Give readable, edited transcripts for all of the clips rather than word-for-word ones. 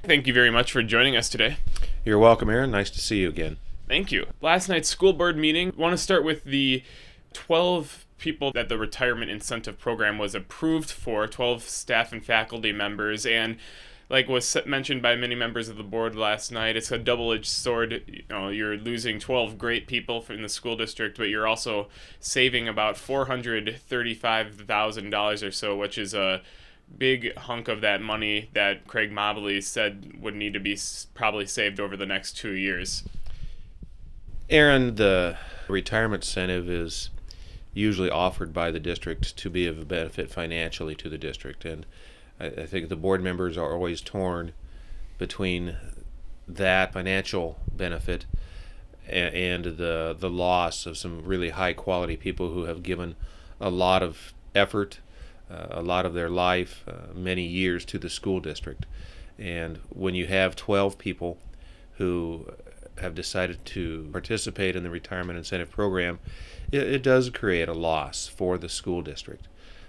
Thank you very much for joining us today. You're welcome, Aaron. Nice to see you again. Thank you. Last night's school board meeting, I want to start with the 12 people that the retirement incentive program was approved for, 12 staff and faculty members, and like was mentioned by many members of the board last night, it's a double-edged sword. You're losing 12 great people in the school district, but you're also saving about $435,000 or so, which is a big hunk of that money that Craig Mobley said would need to be probably saved over the next 2 years. Aaron, the retirement incentive is usually offered by the district to be of benefit financially to the district, and I think the board members are always torn between that financial benefit and the loss of some really high quality people who have given a lot of effort, a lot of their life, many years to the school district. And when you have 12 people who have decided to participate in the retirement incentive program, it does create a loss for the school district.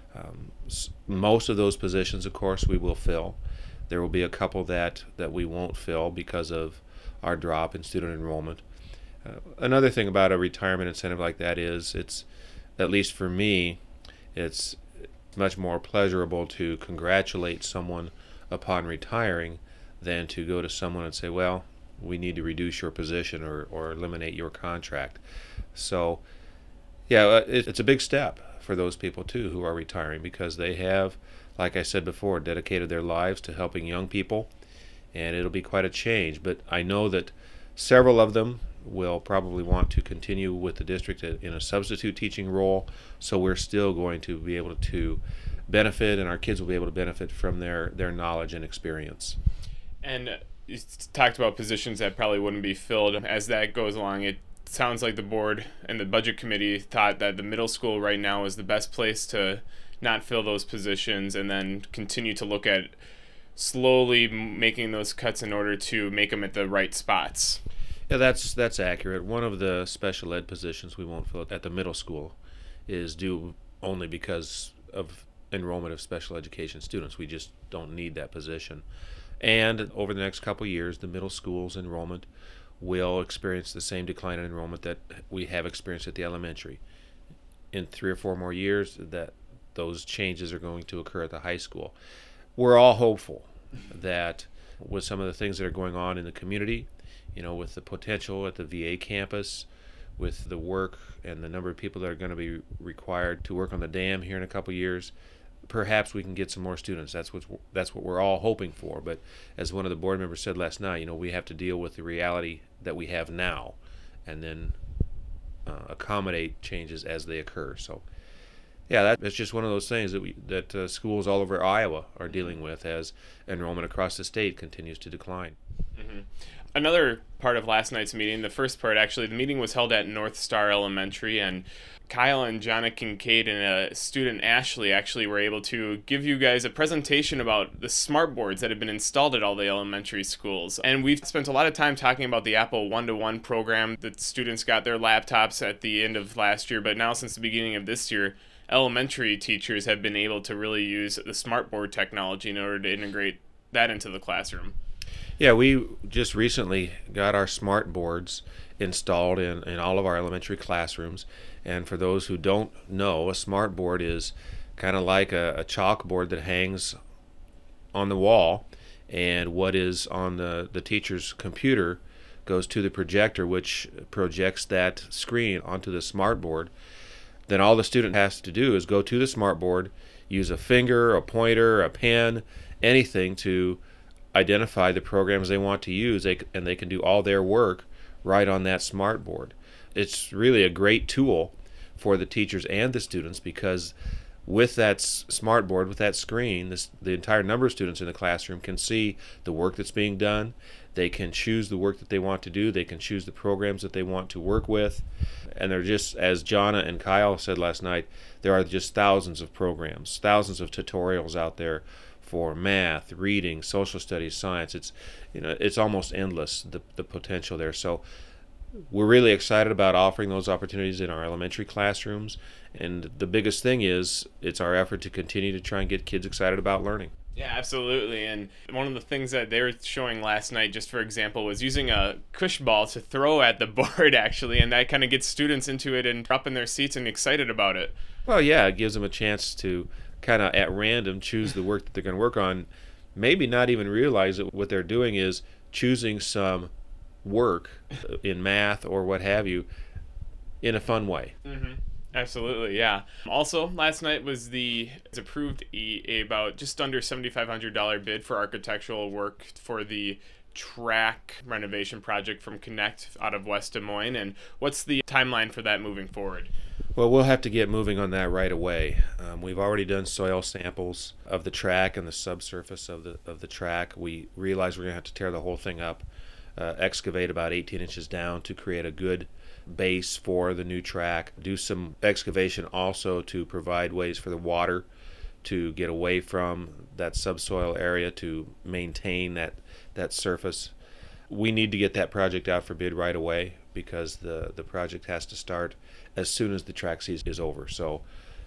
Most of those positions, of course, we will fill. There will be a couple that we won't fill because of our drop in student enrollment. Another thing about a retirement incentive like that is it's, at least for me, it's much more pleasurable to congratulate someone upon retiring than to go to someone and say, well, we need to reduce your position or eliminate your contract. So, yeah, it's a big step for those people, too, who are retiring, because they have, like I said before, dedicated their lives to helping young people, and it'll be quite a change. But I know that several of them will probably want to continue with the district in a substitute teaching role, so we're still going to be able to benefit, and our kids will be able to benefit from their knowledge and experience. And you talked about positions that probably wouldn't be filled. As that goes along, it sounds like the board and the budget committee thought that the middle school right now is the best place to not fill those positions, and then continue to look at slowly making those cuts in order to make them at the right spots. Yeah, that's accurate. One of the special ed positions we won't fill at the middle school is due only because of enrollment of special education students. We just don't need that position. And over the next couple of years, the middle school's enrollment will experience the same decline in enrollment that we have experienced at the elementary. In 3 or 4 more years, that those changes are going to occur at the high school. We're all hopeful that with some of the things that are going on in the community, with the potential at the VA campus, with the work and the number of people that are going to be required to work on the dam here in a couple of years, perhaps we can get some more students. That's what we're all hoping for. But as one of the board members said last night, we have to deal with the reality that we have now, and then accommodate changes as they occur. So, yeah, that's just one of those things that schools all over Iowa are dealing with as enrollment across the state continues to decline. Mm-hmm. Another part of last night's meeting, the first part actually, the meeting was held at North Star Elementary, and Kyle and Jonna Kincaid and a student Ashley actually were able to give you guys a presentation about the smart boards that have been installed at all the elementary schools. And we've spent a lot of time talking about the Apple One-to-One program that students got their laptops at the end of last year, but now since the beginning of this year, elementary teachers have been able to really use the smart board technology in order to integrate that into the classroom. Yeah, we just recently got our smart boards installed in all of our elementary classrooms. And for those who don't know, a smart board is kind of like a chalkboard that hangs on the wall, and what is on the teacher's computer goes to the projector, which projects that screen onto the smart board. Then all the student has to do is go to the smart board, use a finger, a pointer, a pen, anything to identify the programs they want to use, and they can do all their work right on that smart board. It's really a great tool for the teachers and the students, because with that smart board, with that screen, the entire number of students in the classroom can see the work that's being done. They can choose the work that they want to do. They can choose the programs that they want to work with. And they're just, as Jonna and Kyle said last night, there are just thousands of programs, thousands of tutorials out there for math, reading, social studies, science. It's almost endless, the potential there. So we're really excited about offering those opportunities in our elementary classrooms, and the biggest thing is it's our effort to continue to try and get kids excited about learning. Yeah, absolutely. And one of the things that they were showing last night, just for example, was using a cush ball to throw at the board, actually, and that kind of gets students into it and up in their seats and excited about it. Well, yeah, it gives them a chance to kind of at random choose the work that they're going to work on. Maybe not even realize that what they're doing is choosing some work in math or what have you in a fun way. Mm-hmm. Absolutely, yeah. Also, last night was it's approved about just under $7,500 bid for architectural work for the track renovation project from Connect out of West Des Moines. And what's the timeline for that moving forward? Well, we'll have to get moving on that right away. We've already done soil samples of the track and the subsurface of the track. We realize we're going to have to tear the whole thing up, excavate about 18 inches down to create a good base for the new track. Do some excavation also to provide ways for the water to get away from that subsoil area to maintain that surface. We need to get that project out for bid right away because the project has to start as soon as the track season is over. So,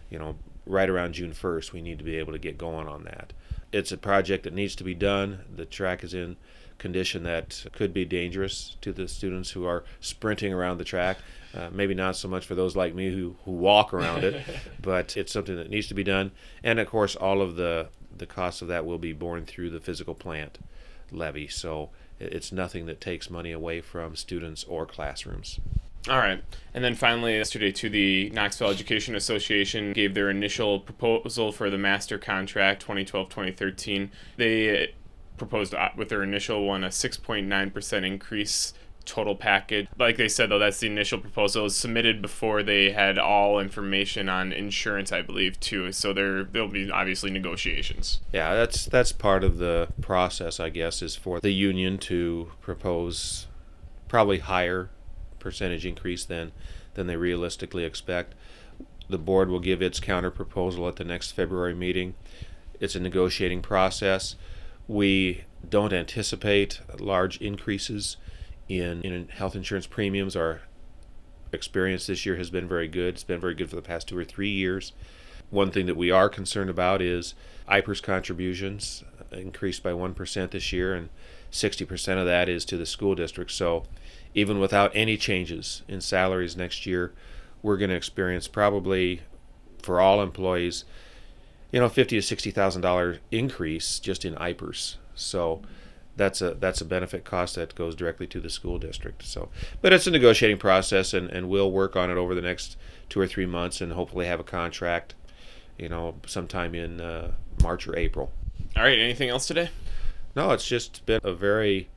right around June 1st, we need to be able to get going on that. It's a project that needs to be done. The track is in condition that could be dangerous to the students who are sprinting around the track. Maybe not so much for those like me who walk around it, but it's something that needs to be done. And of course, all of the costs of that will be borne through the physical plant levy. So it's nothing that takes money away from students or classrooms. All right. And then finally, yesterday, too, the Knoxville Education Association gave their initial proposal for the master contract 2012-2013. They proposed with their initial one a 6.9% increase total package. Like they said, though, that's the initial proposal. It was submitted before they had all information on insurance, I believe, too. So there'll be obviously negotiations. Yeah, that's part of the process, I guess, is for the union to propose probably higher percentage increase than they realistically expect. The board will give its counter proposal at the next February meeting. It's a negotiating process. We don't anticipate large increases in health insurance premiums. Our experience this year has been very good. It's been very good for the past 2 or 3 years. One thing that we are concerned about is IPERS contributions increased by 1% this year, and 60% of that is to the school district. So even without any changes in salaries next year, we're going to experience probably for all employees, $50,000 to $60,000 increase just in IPERS. So that's a benefit cost that goes directly to the school district. So, but it's a negotiating process, and we'll work on it over the next 2 or 3 months, and hopefully have a contract, sometime in March or April. All right. Anything else today? No, it's just been a very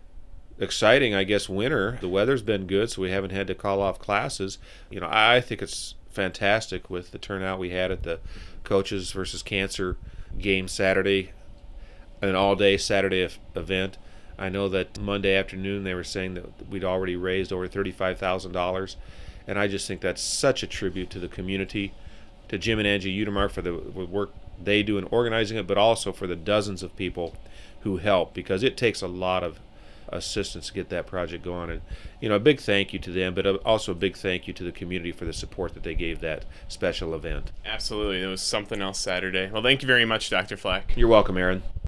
exciting, I guess, winter. The weather's been good, so we haven't had to call off classes. I think it's fantastic with the turnout we had at the Coaches versus Cancer game Saturday, an all-day Saturday event. I know that Monday afternoon they were saying that we'd already raised over $35,000, and I just think that's such a tribute to the community, to Jim and Angie Udemark for the work they do in organizing it, but also for the dozens of people who help, because it takes a lot of assistance to get that project going. And a big thank you to them, but also a big thank you to the community for the support that they gave that special event. Absolutely. It was something else Saturday. Well, thank you very much, Dr. Flack. You're welcome, Aaron.